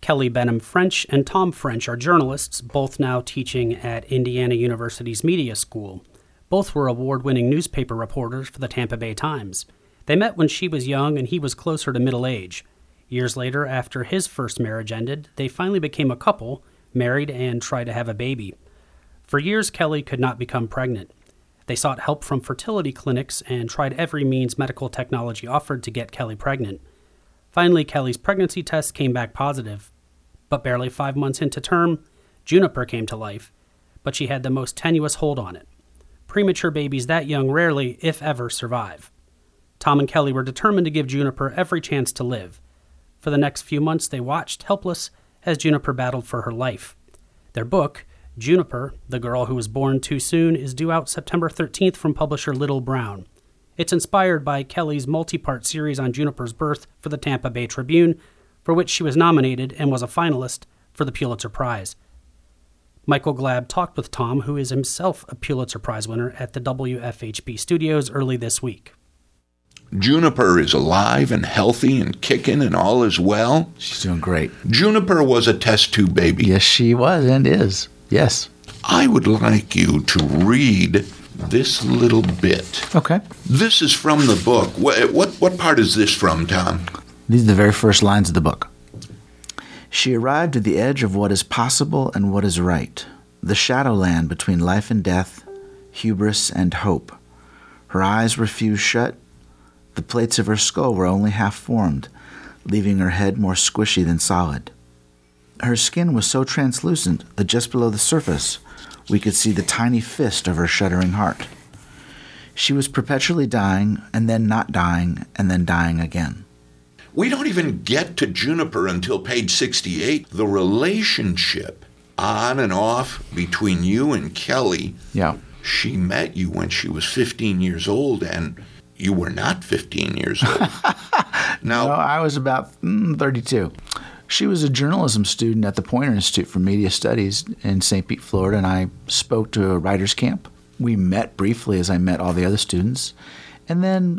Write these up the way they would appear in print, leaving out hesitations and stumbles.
Kelly Benham French and Tom French are journalists, both now teaching at Indiana University's Media School. Both were award-winning newspaper reporters for the Tampa Bay Times. They met when she was young and he was closer to middle age. Years later, after his first marriage ended, they finally became a couple, married, and tried to have a baby. For years, Kelly could not become pregnant. They sought help from fertility clinics and tried every means medical technology offered to get Kelly pregnant. Finally, Kelly's pregnancy test came back positive. But barely 5 months into term, Juniper came to life, but she had the most tenuous hold on it. Premature babies that young rarely, if ever, survive. Tom and Kelly were determined to give Juniper every chance to live. For the next few months, they watched, helpless, as Juniper battled for her life. Their book, Juniper, The Girl Who Was Born Too Soon, is due out September 13th from publisher Little Brown. It's inspired by Kelly's multi-part series on Juniper's birth for the Tampa Bay Tribune, for which she was nominated and was a finalist for the Pulitzer Prize. Michael Glab talked with Tom, who is himself a Pulitzer Prize winner, at the WFHB studios early this week. Juniper is alive and healthy and kicking and all is well. She's doing great. Juniper was a test tube baby. Yes, she was and is. Yes. I would like you to read this little bit. Okay. This is from the book. What part is this from, Tom? These are the very first lines of the book. She arrived at the edge of what is possible and what is right, the shadowland between life and death, hubris and hope. Her eyes were fused shut. The plates of her skull were only half formed, leaving her head more squishy than solid. Her skin was so translucent that just below the surface we could see the tiny fist of her shuddering heart. She was perpetually dying, and then not dying, and then dying again. We don't even get to Juniper until page 68. The relationship on and off between you and Kelly. Yeah. She met you when she was 15 years old, and you were not 15 years old. No, I was about 32. She was a journalism student at the Poynter Institute for Media Studies in St. Pete, Florida, and I spoke to a writer's camp. We met briefly as I met all the other students, and then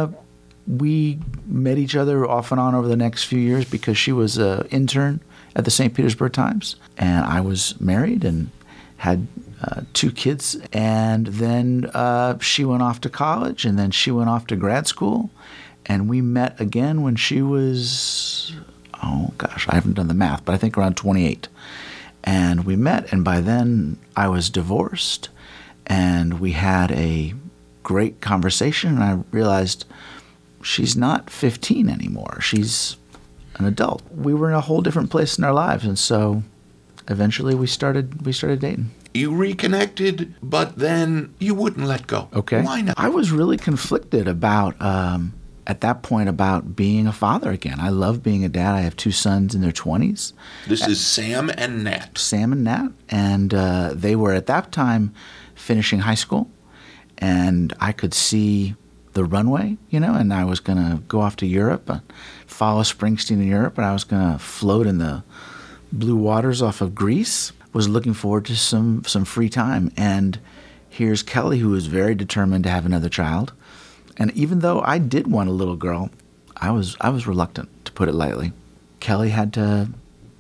we met each other off and on over the next few years because she was an intern at the St. Petersburg Times, and I was married and had 2 kids, and then she went off to college, and then she went off to grad school, and we met again when she was, I haven't done the math, but I think around 28. And we met, and by then I was divorced, and we had a great conversation, and I realized she's not 15 anymore. She's an adult. We were in a whole different place in our lives, and so eventually we started dating. You reconnected, but then you wouldn't let go. Okay. Why not? I was really conflicted about, at that point, about being a father again. I love being a dad. I have 2 sons in their 20s. This is Sam and Nat. Sam and Nat. And they were, at that time, finishing high school. And I could see the runway, and I was going to go off to Europe, follow Springsteen in Europe, and I was going to float in the blue waters off of Greece. Was looking forward to some free time. And here's Kelly, who was very determined to have another child. And even though I did want a little girl, I was reluctant, to put it lightly. Kelly had to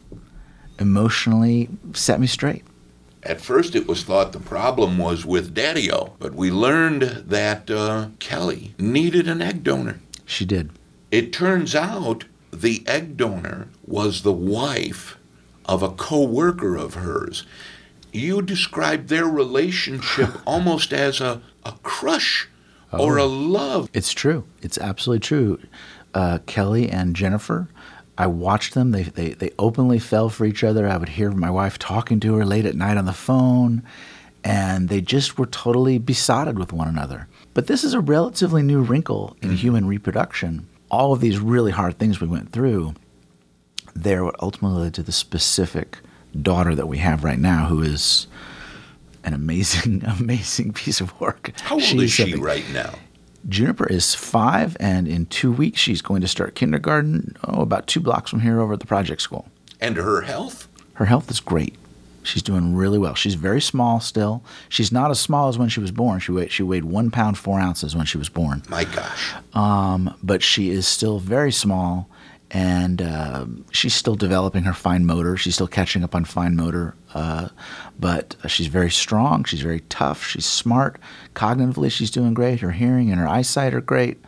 emotionally set me straight. At first it was thought the problem was with Daddy-O, but we learned that Kelly needed an egg donor. She did. It turns out the egg donor was the wife of a co-worker of hers. You described their relationship almost as a crush or a love. It's true. It's absolutely true. Kelly and Jennifer, I watched them. They openly fell for each other. I would hear my wife talking to her late at night on the phone, and they just were totally besotted with one another. But this is a relatively new wrinkle in human reproduction. All of these really hard things we went through, they're what ultimately led to the specific daughter that we have right now, who is an amazing, amazing piece of work. How old is she right now? Juniper is 5, and in 2 weeks she's going to start kindergarten, about 2 blocks from here over at the project school. And her health? Her health is great. She's doing really well. She's very small still. She's not as small as when she was born. She weighed 1 pound 4 ounces when she was born. My gosh. But she is still very small, And she's still developing her fine motor. She's still catching up on fine motor. But she's very strong. She's very tough. She's smart. Cognitively, she's doing great. Her hearing and her eyesight are great.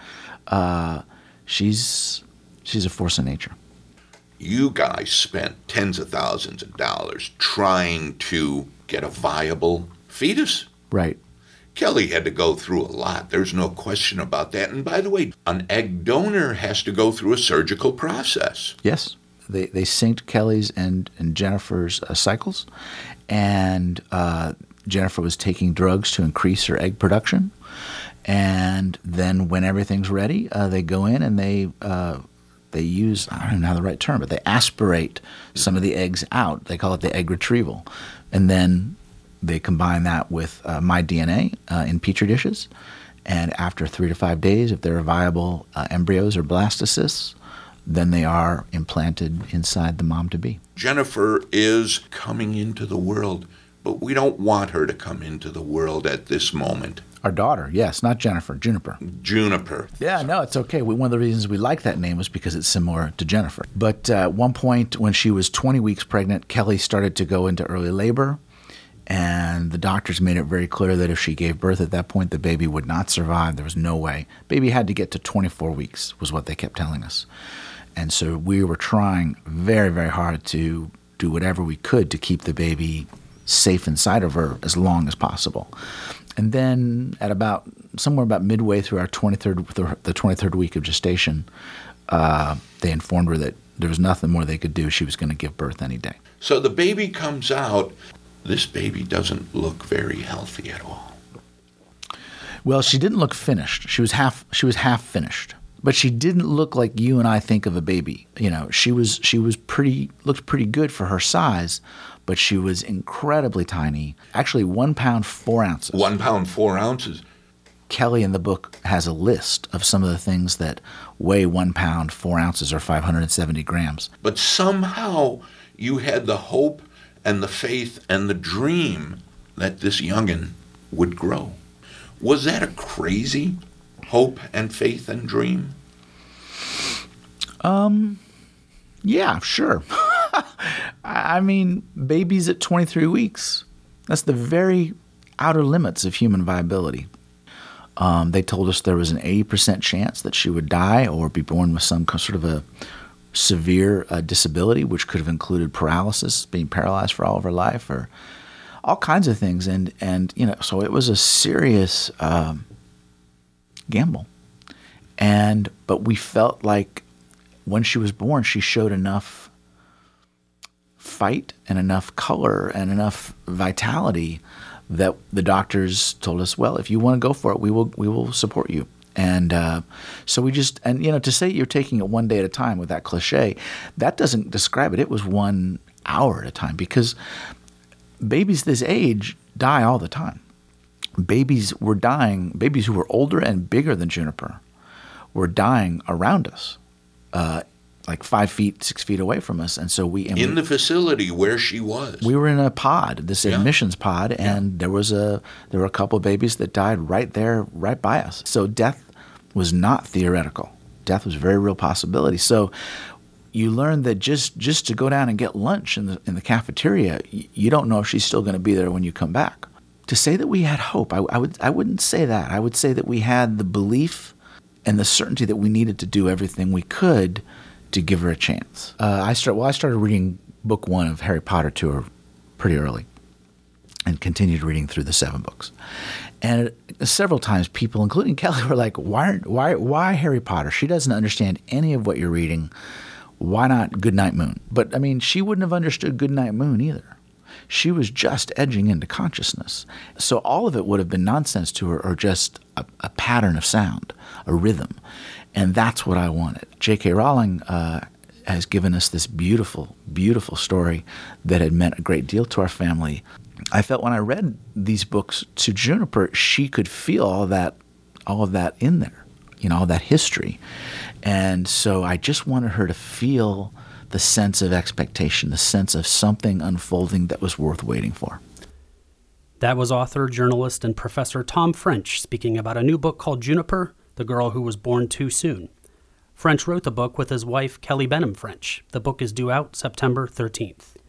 She's a force of nature. You guys spent tens of thousands of dollars trying to get a viable fetus. Right. Kelly had to go through a lot. There's no question about that. And by the way, an egg donor has to go through a surgical process. Yes. They synced Kelly's and Jennifer's cycles. And Jennifer was taking drugs to increase her egg production. And then when everything's ready, they go in and they use, I don't even know the right term, but they aspirate some of the eggs out. They call it the egg retrieval. And then they combine that with my DNA in Petri dishes. And after 3 to 5 days, if they're viable embryos or blastocysts, then they are implanted inside the mom-to-be. Jennifer is coming into the world, but we don't want her to come into the world at this moment. Our daughter, yes, not Jennifer, Juniper. Juniper. Yeah, no, it's okay. One of the reasons we like that name was because it's similar to Jennifer. But at one point when she was 20 weeks pregnant, Kelly started to go into early labor. And the doctors made it very clear that if she gave birth at that point, the baby would not survive. There was no way. Baby had to get to 24 weeks was what they kept telling us. And so we were trying very, very hard to do whatever we could to keep the baby safe inside of her as long as possible. And then at somewhere about midway through the 23rd week of gestation, they informed her that there was nothing more they could do. She was going to give birth any day. So the baby comes out. This baby doesn't look very healthy at all. Well, she didn't look finished. She was half finished. But she didn't look like you and I think of a baby. You know, she looked pretty good for her size, but she was incredibly tiny. Actually, 1 pound, 4 ounces. 1 pound, 4 ounces. Kelly in the book has a list of some of the things that weigh 1 pound, 4 ounces, or 570 grams. But somehow you had the hope and the faith and the dream that this youngin' would grow. Was that a crazy hope and faith and dream? Yeah, sure. I mean, babies at 23 weeks, that's the very outer limits of human viability. They told us there was an 80% chance that she would die or be born with some sort of a severe disability, which could have included paralysis, being paralyzed for all of her life, or all kinds of things. And you know, so it was a serious gamble. But we felt like when she was born, she showed enough fight and enough color and enough vitality that the doctors told us, well, if you want to go for it, we will support you. And so we just, and you know, to say you're taking it one day at a time with that cliche, that doesn't describe it. It was 1 hour at a time, because babies this age die all the time. Babies were dying, babies who were older and bigger than Juniper were dying around us, like 5 feet, 6 feet away from us. And so in the facility where she was. We were in a pod, this admissions pod, and there were a couple of babies that died right there, right by us. So death was not theoretical. Death was a very real possibility. So you learn that just to go down and get lunch in the cafeteria, you don't know if she's still going to be there when you come back. To say that we had hope, I wouldn't say that. I would say that we had the belief and the certainty that we needed to do everything we could to give her a chance. I started reading book 1 of Harry Potter to her pretty early, and continued reading through the 7 books. And several times, people, including Kelly, were like, "Why Harry Potter? She doesn't understand any of what you're reading. Why not Goodnight Moon?" But I mean, she wouldn't have understood Goodnight Moon either. She was just edging into consciousness. So all of it would have been nonsense to her, or just a pattern of sound, a rhythm. And that's what I wanted. J.K. Rowling has given us this beautiful, beautiful story that had meant a great deal to our family. I felt when I read these books to Juniper, she could feel all of that in there, you know, all that history. And so I just wanted her to feel the sense of expectation, the sense of something unfolding that was worth waiting for. That was author, journalist, and professor Tom French speaking about a new book called Juniper, The Girl Who Was Born Too Soon. French wrote the book with his wife, Kelly Benham French. The book is due out September 13th.